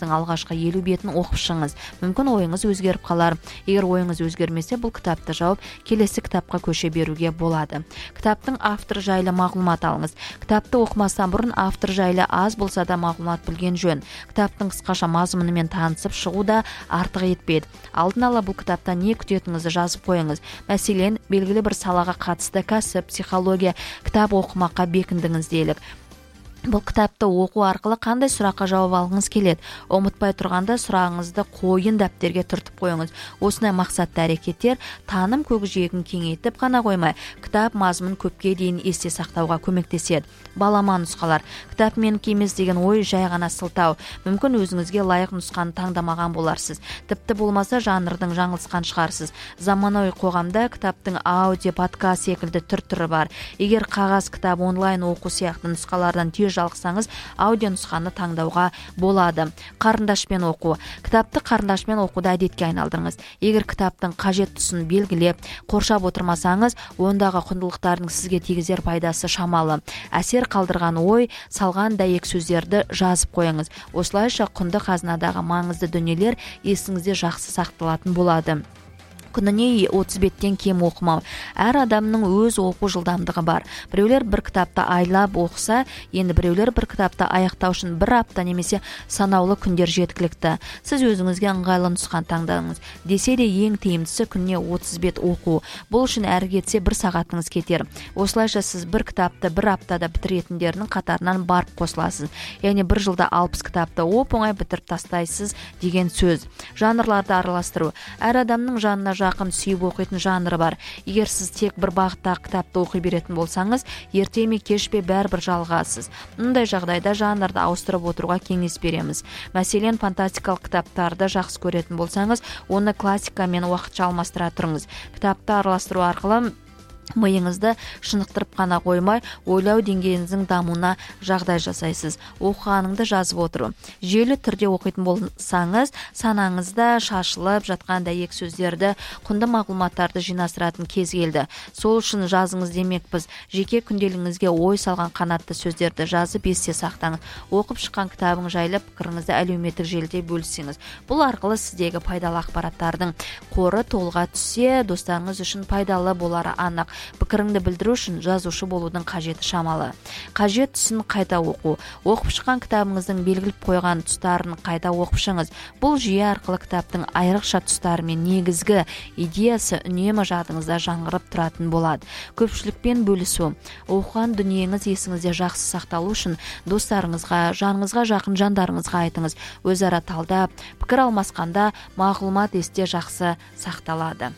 кітаптың алғашқы 50 бетін оқып шығыңыз. Мүмкін ойыңыз өзгеріп қалар. Егер ойыңыз өзгермесе, бұл кітапты жауып, келесі кітапқа көше беруге болады. Кітаптың авторы жайлы мағлұмат алыңыз. Кітапты оқымастан бұрын автор жайлы аз болса да мағлұмат білген жөн. Кітаптың қысқаша мазмұнымен танысып шығу да артық етпейді. Алдын ала бұл кітаптан не күтетіңізді жазып қойыңыз. Мәселен, белгілі бір салаға қатысты кәсіп, психология кітап оқымаққа бекіндіңіз делік. Бұл кітапты оқу арқылы қандай сұраққа жауап алғыңыз келеді? Ұмытпай тұрғанда сұрағыңызды қойын дәптерге түртіп қойыңыз. Осындай мақсатты әрекеттер таным көкжиегін кеңейтіп қана қоймай, кітап мазмұнын көпке дейін есте сақтауға көмектеседі. Балама нұсқалар. Кітап менікі емес деген ой жай ғана сылтау. Мүмкін өзіңізге лайық нұсқаны таңдамаған боларсыз. Тіпті болмаса жанрдың жаңылысқан шығарсыз. Заманауи қоғамда кітаптың аудио, подкаст секілді түр-түрі бар. Егер қағаз кітап, онлайн оқу сияқты нұсқалардан жалықсаңыз, аудио нұсқаны таңдауға болады. Қарындашпен оқу. Кітапты қарындашпен оқуды әдетке айналдырыңыз. Егер кітаптың қажет тұсын белгілеп, қоршап отырмасаңыз, ондағы құндылықтардың сізге тигізер пайдасы шамалы. Әсер қалдырған ой, салған дәйек сөздерді жазып қойыңыз. Осылайша құнды қазынадағы маңызды дүниелер есіңізде жақсы сақталатын болады. Күніне 30 беттен кем оқымау. Әр адамның өз оқу жылдамдығы бар. Біреулер бір кітапты айлап оқыса, енді біреулер бір кітапты аяқтау үшін бір апта немесе санаулы күндер жеткілікті. Сіз өзіңізге ыңғайлы нұсқаны таңдаңыз. Десе де ең тиімдісі күніне 30 бет оқу. Бұл үшін әрі кетсе 1 сағатыңыз кетер. Осылайша сіз бір кітапты бір аптада бітіретіндердің қатарынан барып қосыласыз. Яғни бір жылда 60 кітапты оп-оңай бітіріп тастайсыз деген сөз. Жанрларды араластыру. Әр адамның жанына жақын сүйіп оқитын жанры бар. Егер сіз тек бір бағыттағы кітапты оқи беретін болсаңыз, ерте ме кеш пе бәрібір жалығасыз. Мұндай жағдайда жанрды ауыстырып отыруға кеңес береміз. Мәселен, фантастикалық кітаптарды жақсы көретін болсаңыз, оны классикамен уақытша алмастыра тұрыңыз. Кітапты араластыру арқылы миыңызды шынықтырып қана қоймай, ойлау деңгейіңіздің дамуына жағдай жасайсыз. Оқығаныңды жазып отыру. Жүйелі түрде оқитын болсаңыз, санаңызда шашылып жатқан дәйек сөздерді, құнды мағлұматтарды жинастыратын кез келді. Сол үшін жазыңыз демекпіз. Жеке күнделігіңізге ой салған қанатты сөздерді жазып есте сақтаңыз. Оқып шыққан кітабың жайлы пікіріңізді әлеуметтік желіде бөлісіңіз. Бұл арқылы сіздегі пайдалы ақпараттардың қоры толыға түссе, достарыңыз үшін пайдалы болары анық. Пікіріңді білдіру үшін жазушы болудың қажеті шамалы. Қажет тұсын қайта оқу. Оқып шыққан кітабыңыздың белгіліп қойған тұстарын қайта оқып шығыңыз. Бұл жүйе арқылы кітаптың айрықша тұстары мен негізгі идеясы үнемі жадыңызда жаңғырып тұратын болады. Көпшілікпен бөлісу. Оқыған дүниеңіз есіңізде жақсы сақталу үшін достарыңызға, жаныңызға жақын жандарыңызға айтыңыз. Өзара талдап, пікір алмасқанда мағлұмат есте жақсы сақталады.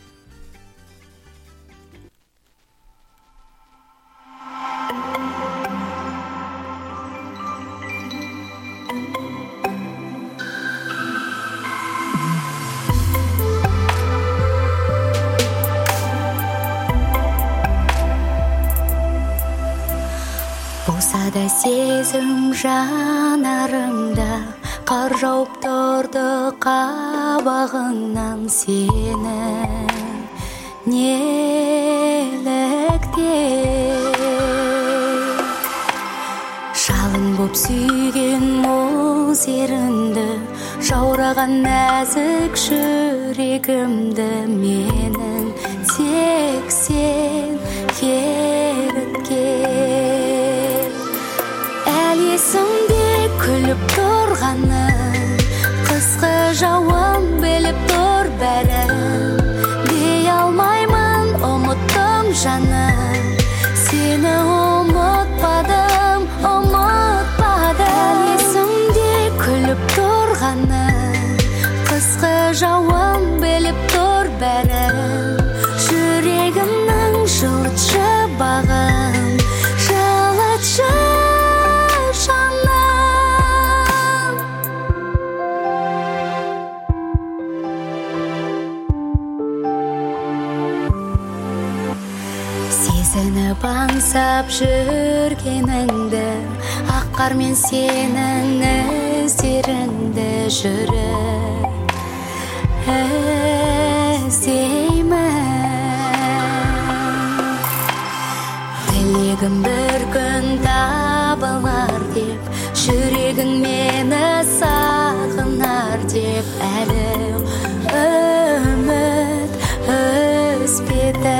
Болса да сезім жанарымда, қар жауып тұрды қабағыңнан сені неліктен. Жалын боп сүйген мұз ерінді, жаураған нәзік жүрегімді менің тек сен еріткен. Есімде күліп тұрғаны, қысқы жауын біліп тұр бәрін. Дей алмаймын, ұмыттым жаным, сені ұмытпадым. Есімде күліп тұрғаны, қысқы жауын біліп тұр бәрін. Жүрегімнің жылытшы бағын, жылытшы сезініп аңсап жүргеніңді, ақ қармен сенің іздеріңді жүріп іздеймін. Тілегім бір күн табылар деп, жүрегің мені сағына деп әлі үміт үзбеді.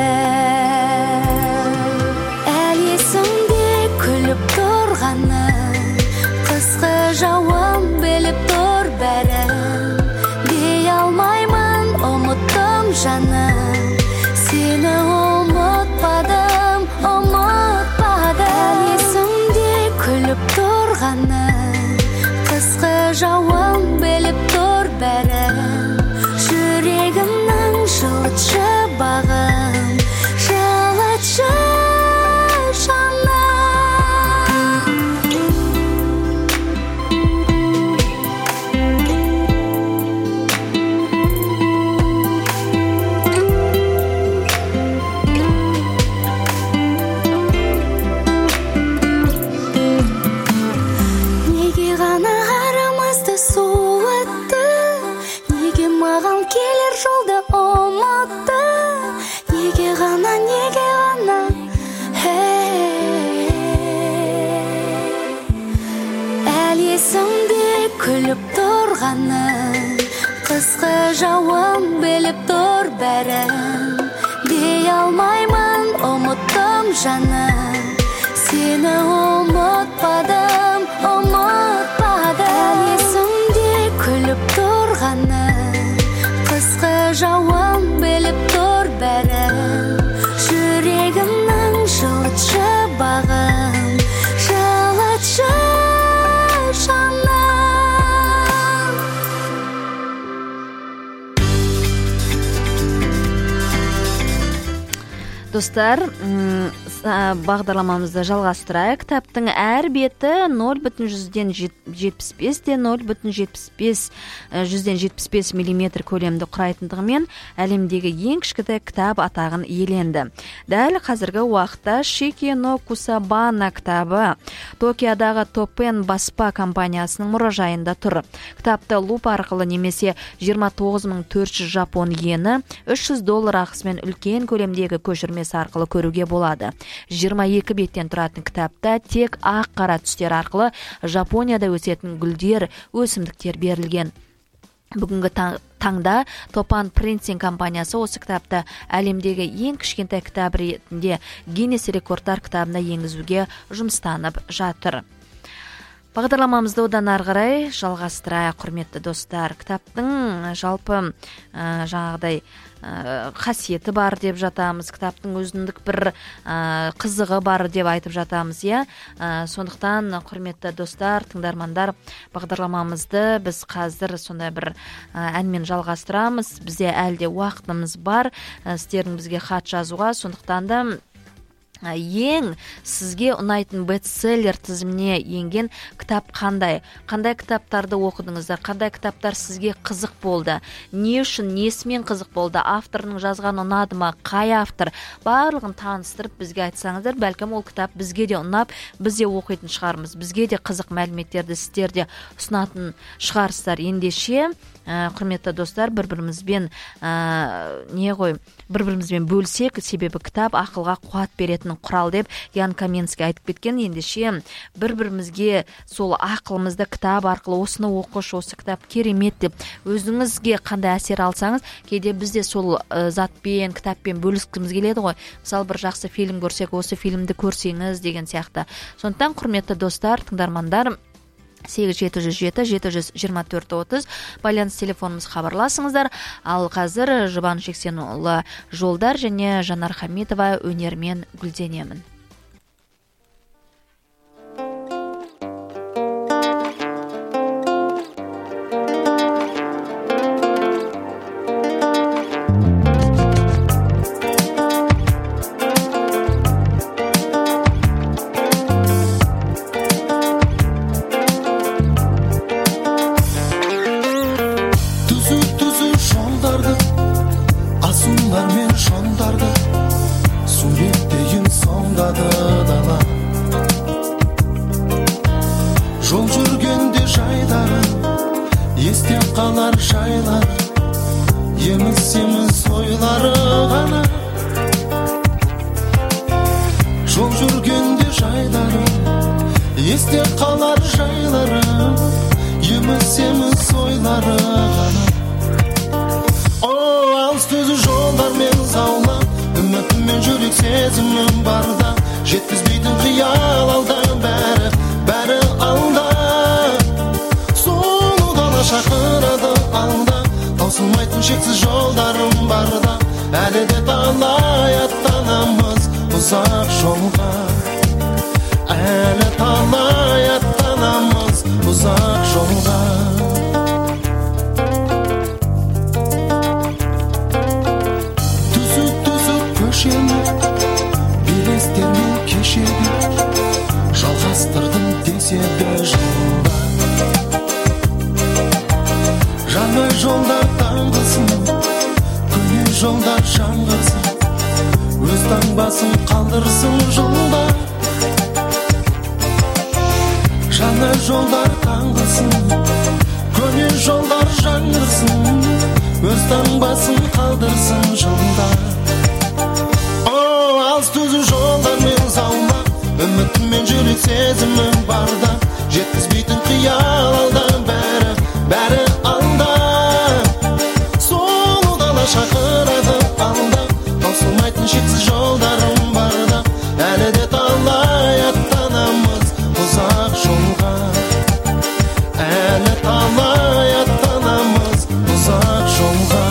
Әлі есімде күліп тұрғаны, қысқы жауын біліп тұр бәрін. Дей алмаймын, ұмыттым жаным, сені ұмытпадым, ұмытпадым. Әлі есімде күліп тұрғаны, қысқы жауын біліп тұр бәрін. Жүрегімнің жылытшы бағым, жылытшы күліп тұрғаны, қысқы жауын біліп тұр бәрін. Дей алмаймын, ұмыттым жаным, сені ұмытпадым, ұмытпадым. Есімде күліп тұрғаны, қысқы жауын біліп тұр бәрін. Жүрегімнің жылытшы бағым, жылытшы Достар, бағдарламамызды жалғастырайық. Кітаптың әр беті 0,75 миллиметр көлемді құрайтындығымен әлемдегі ең кішкентай кітап атағын иеленді. Дәл қазіргі уақытта Шики но Кусабана кітабы Токиодағы Топен баспа компаниясының мұражайында тұр. Кітапты луп арқылы немесе 29.400 жапон йені $300 ақысымен үлкен көлемдегі көшірмесі арқылы көруге болады. 22 беттен тұратын кітапта тек ақ қара түстер арқылы Жапонияда өсетін гүлдер, өсімдіктер берілген. Бүгінгі таңда Топан Принтинг компаниясы осы кітапты әлемдегі ең кішкентай кітап ретінде Гиннес рекордтар кітабына енгізуге жұмыстанып жатыр. Бағдарламамызды одан ары қарай жалғастырайық, құрметті достар. Кітаптың жалпы жаңағыдай қасиеті бар деп жатамыз, кітаптың өзіндік бір қызығы бар деп айтып жатамыз, иә. Сондықтан, құрметті достар, тыңдармандар, бағдарламамызды біз қазір сондай бір әнмен жалғастырамыз. Бізде әлде уақытымыз бар, сіздердің бізге хат жазуға, сондықтан да ең сізге ұнайтын бестселлер тізіміне енген кітап қандай кітаптарды оқыдыңыздар, қандай кітаптар сізге қызық болды, не үшін, несімен қызық болды, авторының жазған ұнады ма, қай автор, барлығын таныстырып бізге айтсаңыздар, бәлкім ол кітап бізге де ұнап, біз де оқитын шығармыз, бізге де қызық мәліметтерді сіздер де ұсынатын шығарсыздар. Ендеше құрметті достар, бір-бірімізбен бөлсек, себебі кітап ақылға қуат беретін құрал деп Ян Каменский айтып кеткен. Ендеше бір-бірімізге сол ақылымызды кітап арқылы осыны оқыш, осы кітап керемет деп өзіңізге қандай әсер алсаңыз, кейде бізде сол затпен, кітаппен бөліскіміз келеді ғой. Мысалы, бір жақсы фильм көрсек, осы фильмді көрсеңіз деген сияқты. Сондықтан, құрметті достар, тыңдармандар, 8-707-724-30 байланыс телефонымыз, хабарласыңыздар. Ал қазір Жұбаныш Жексенұлы Жолдар және Жанар Хамитова өнермен гүлденемін. Жол жүргенде жайдарым естен қалар жайлар, еміс-еміс ойлары ғана. Жол жүргенде жайдарым естен қалар жайлары, еміс-еміс ойлары ғана. таусылмайтын шексіз жолдарым барда, әлі де талай аттанамыз ұзақ жолға, әлі талай аттанамыз ұзақ жолға. Түсіп көшені белестермен кешеді, жалғастырдым деседі жылда. Жаңа жолдар таңғысын, көне жолдар жаңғырсын, өз таңбасын қалдырсын жылда. Жаңа жолдар таңғысын, көне жолдар жаңғырсын, өз таңбасын қалдырсын жылда. Алыс түзу жолдармен заулап, үмітіммен жүрек сезімім барда, жеткізбейтін қиял алда, бәрі алда. Сол дала шақырады алда, таусылмайтын шексіз жолдарым барда, әлі де талай аттанамыз ұзақ жолға, әлі талай аттанамыз ұзақ жолға.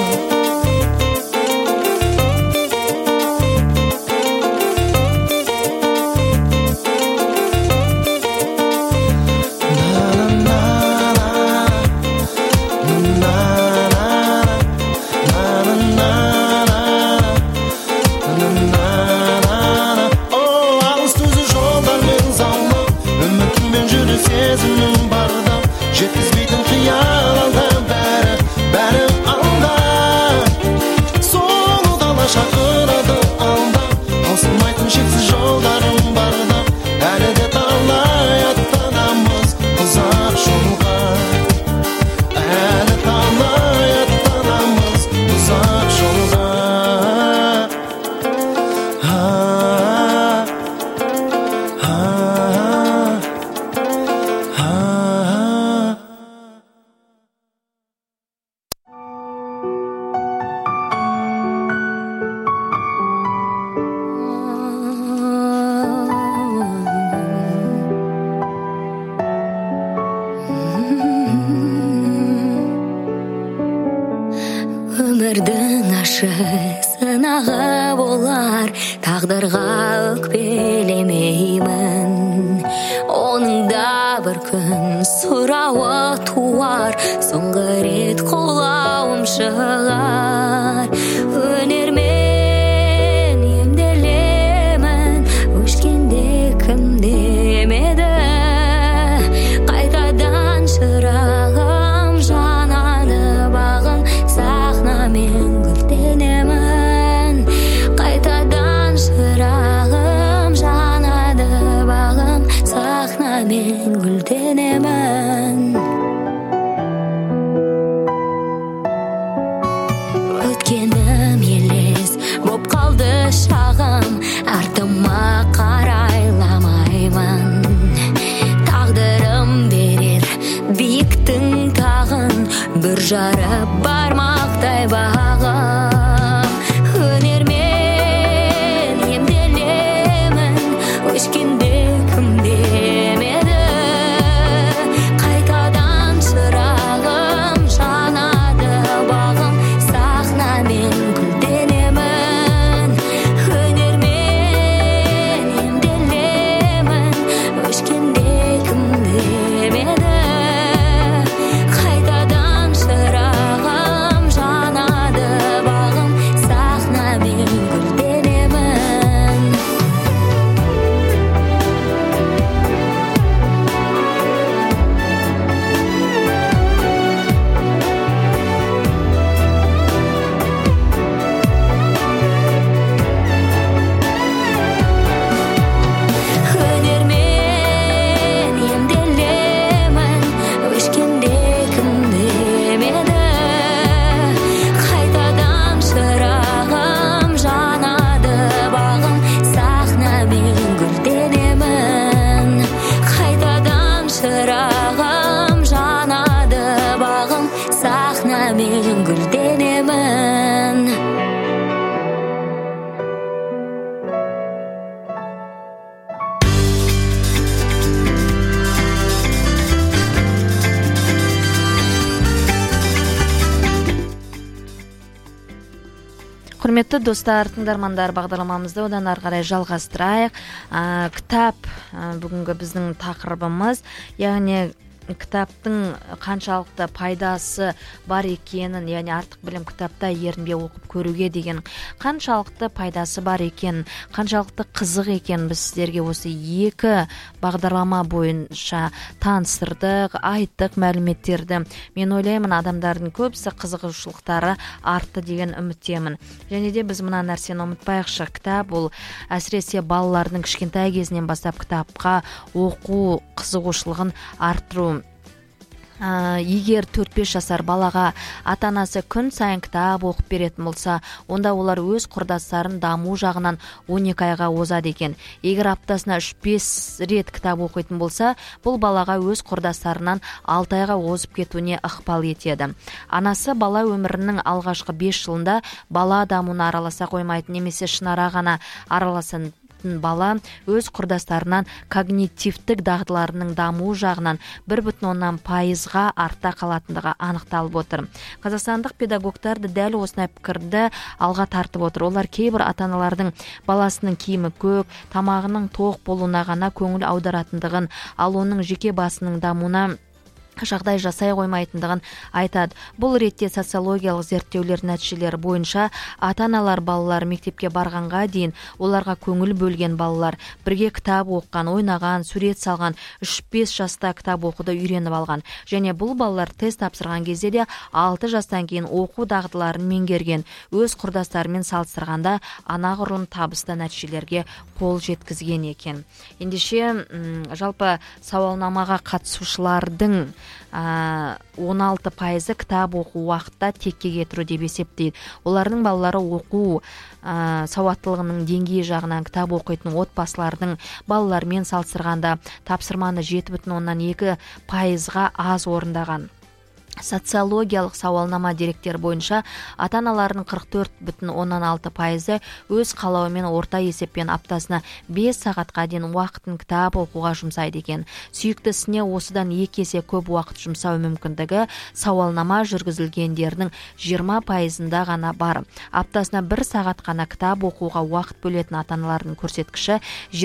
Сезімім барда, жеткізбейтін қиял алда, бәрі алда. Сол дала шақырады алда, таусылмайтын шексіз жолдарым барда, әлі де талай аттанамыз ұзақ жолға, әлі талай аттанамыз ұзақ жолға. Өмірдің ашы сынағы болар, тағдырға өкпелемеймін. Оның да бір күн сұрауы туар, соңғы рет қолауым шығар. Өнермен емделемін, өшкенде кім демеді, қайтадан шырағым жанады бағым, сахнамен гүлденемін. Қайтадан шырағым жанады бағым, сахнамен гүлденемін. Өткенім елес боп қалды шағым, артыма қарайламаймын. Тағдырым берер биіктің тағын, бір жарып бармақтай бағым. Өнермен емделемін, өшкенде кім демеді, қайтадан шырағым жанады бағым, сахнамен гүлденемін. Өнермен емделемін, өшкенде кім демеді, қайтадан шырағым Құрметті достар, тыңдармандар, бағдарламамызды одан ары қарай жалғастырайық. Кітап бүгінгі біздің тақырыбымыз, яғни кітаптың қаншалықты пайдасы бар екенін, яғни артық білім кітапта ерінбей оқып көруге деген қаншалықты пайдасы бар екенін, қаншалықты қызық екенін біз сіздерге осы екі бағдарлама бойынша таныстырдық, айттық мәліметтерді. Мен ойлаймын, адамдардың көбісі қызығушылықтары артты деген үміттемін. Және де біз мына нәрсені ұмытпайықшы, кітап ол әсіресе балалардың кішкентай кезінен бастап кітапқа оқу қызығушылығын арттыру. Егер 4-5 жасар балаға ата-анасы күн сайын кітап оқып беретін болса, онда олар өз құрдастарын даму жағынан 12 айға озады екен. Егер аптасына 3-5 рет кітап оқитын болса, бұл балаға өз құрдастарынан 6 айға озып кетуіне ықпал етеді. Анасы бала өмірінің алғашқы 5 жылында бала дамуына араласа қоймайтын, немесе шынара ғана араласын бала өз құрдастарынан когнитивтік дағдыларының даму жағынан 1,1% артта қалатындығы анықталып отыр. Қазақстандық педагогтар дәл осындай пікірді алға тартып отыр. Олар кейбір ата-аналардың баласының киімі көк, тамағының тоқ болуына ғана көңіл аударатындығын, ал оның жеке басының дамуына жағдай жасай қоймайтындығын айтады. Бұл ретте социологиялық зерттеулер нәтижелері бойынша ата-аналар балалар мектепке барғанға дейін оларға көңіл бөлген балалар, бірге кітап оқыған, ойнаған, сурет салған, 3-5 жаста кітап оқуды үйреніп алған. Және бұл балалар тест тапсырған кезде де 6 жастан кейін оқу дағдыларын меңгерген. Өз құрдастарымен салыстырғанда анағұрлым табысты нәтижелерге қол жеткізген екен. Ендеше жалпы сауалнамаға қатысушылардың 16% кітап оқу уақытта текке кетіру деп есептейді. Олардың балалары оқу сауаттылығының деңгейі жағынан кітап оқитын отбасылардың балалармен салыстырғанда тапсырманы 7,2%-ға аз орындаған. Социологиялық сауалнама деректері бойынша ата-аналардың 44,6% өз қалауымен орта есеппен аптасына 5 сағатқа дейін уақытын кітап оқуға жұмсайды екен. Сүйікті ісіне осыдан 2 есе көп уақыт жұмсау мүмкіндігі сауалнама жүргізілгендердің 20%-ында ғана бар. Аптасына 1 сағат қана кітап оқуға уақыт бөлетін ата-аналардың көрсеткіші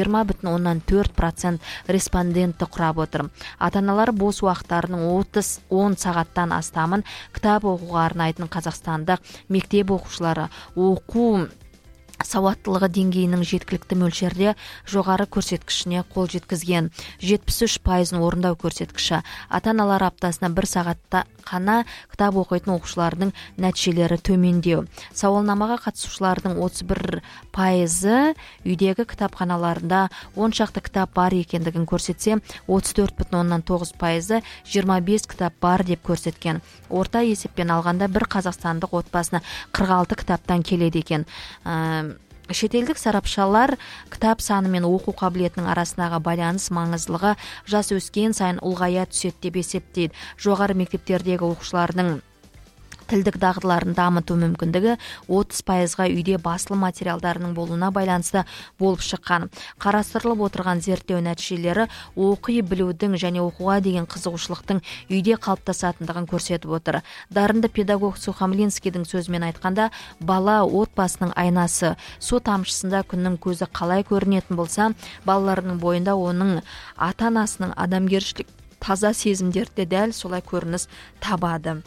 20,4% респондентті құрап отыр. Ата-аналар бос уақыттарының 10 сағаттан астамын кітап оқуға арнайтын қазақстандық мектеп оқушылары оқу сауаттылығы деңгейінің жеткілікті мөлшерде жоғары көрсеткішіне қол жеткізген. 73% орындау көрсеткіші. Ата-аналар аптасына 1 сағатта қана кітап оқитын оқушылардың нәтижелері төмендеу. Сауалнамаға қатысушылардың 31% үйдегі кітапханаларында 10 шақты кітап бар екендігін көрсетсе, 34,9% 25 кітап бар деп көрсеткен. Орта есеппен алғанда бір қазақстандық отбасына 46 кітаптан келеді екен. Шетелдік сарапшылар кітап саны мен оқу қабілетінің арасындағы байланыс маңыздылығы жас өскен сайын ұлғая түседі деп есептейді. Жоғары мектептердегі оқушылардың тілдік дағдыларын дамыту мүмкіндігі 30%-ға үйде басылым материалдарының болуына байланысты болып шыққан. Қарастырылып отырған зерттеу нәтижелері оқи білудің және оқуға деген қызығушылықтың үйде қалыптасатындығын көрсетіп отыр. Дарынды педагог Сухомлинскийдің сөзімен айтқанда, бала отбасының айнасы. Су тамшысында күннің көзі қалай көрінетін болса, балаларының бойында оның ата-анасының адамгершілік таза сезімдері де дәл солай көрініс табады.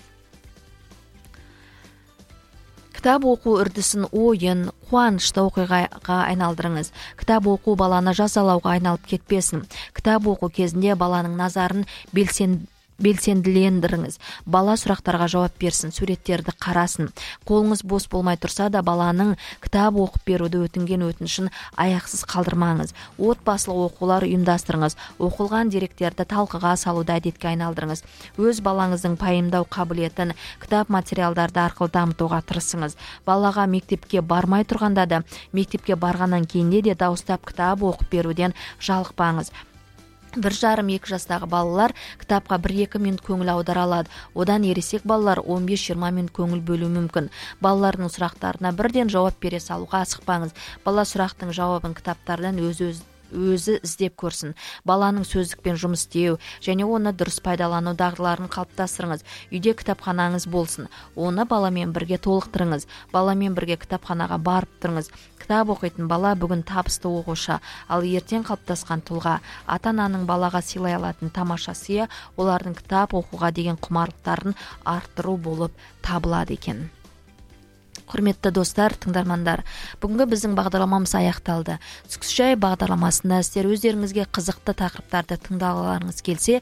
Кітап оқу үрдісін ойын, қуанышты оқиғаға айналдырыңыз. Кітап оқу баланы жазалауға айналып кетпесін. Кітап оқу кезінде баланың назарын белсенділендіріңіз. Бала сұрақтарға жауап берсін, суреттерді қарасын. Қолыңыз бос болмай тұрса да баланың кітап оқып беруді өтінген өтінішін аяқсыз қалдырмаңыз. Отбасылық оқулар ұйымдастырыңыз. Оқылған деректерді талқыға салуды әдетке айналдырыңыз. Өз балаңыздың пайымдау қабілетін кітап материалдарды арқылы дамытуға тырысыңыз. Балаға мектепке бармай тұрғанда да, мектепке барғаннан кейінде де дауыстап кітап оқып беруден жалықпаңыз. 1,5-2 жастағы балалар кітапқа 1-2 минут көңіл аудара алады. Одан ересек балалар 15-20 минут көңіл бөлу мүмкін. Балалардың сұрақтарына бірден жауап бере салуға асықпаңыз. Бала сұрақтың жауабын кітаптардан өзі іздеп көрсін. Баланың сөздікпен жұмыс істеу және оны дұрыс пайдалану дағдыларын қалыптастырыңыз. Үйде кітапханаңыз болсын. Оны баламен бірге толықтырыңыз. Баламен бірге кітапханаға барып тұрыңыз. Кітап оқитын бала бүгін табысты оқушы, ал ертең қалыптасқан тұлға. Ата-ананың балаға сыйлай алатын тамаша сыйы олардың кітап оқуға деген құмарлықтарын арттыру болып табылады екен. Құрметті достар, тыңдармандар, бүгінгі біздің бағдарламамыз аяқталды. Түскі шай бағдарламасында сіздер өздеріңізге қызықты тақырыптарды тыңдағыларыңыз келсе,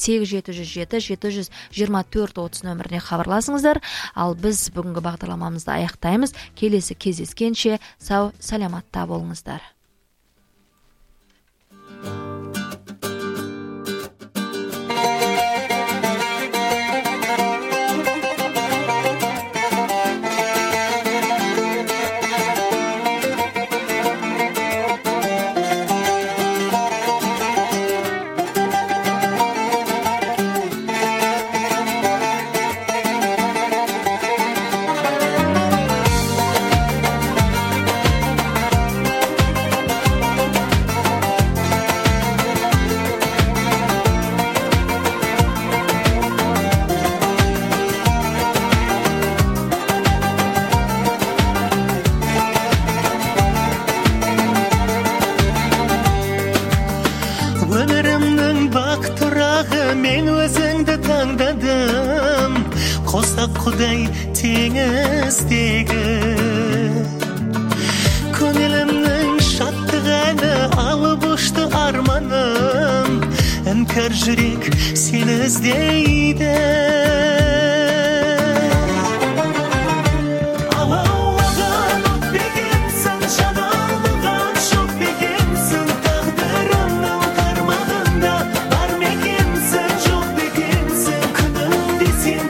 8707-724-30 нөміріне хабарласыңыздар. Ал біз бүгінгі бағдарламамызды аяқтаймыз. Келесі кездескенше сау, саламатта болыңыздар. Құдай теңіздегі көңілімнің шаттығаны алып ұшты арманым іңкәр жүрек сені іздейді алаулаған от бекемсің жанарлыған шоқ бекемсің тағдырымның тармағында бар мекенсің жоқ бекемсің күнімде сен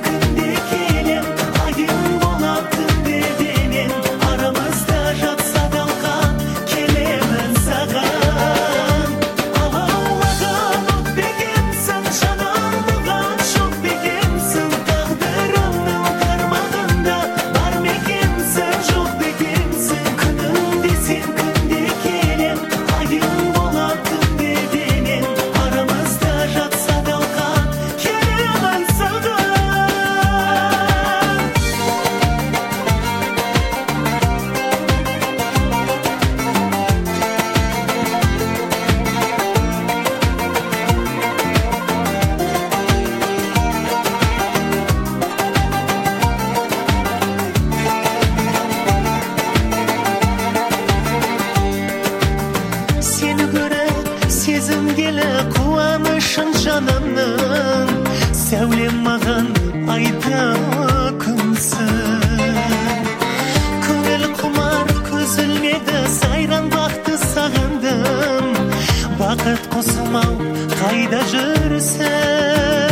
сәулем маған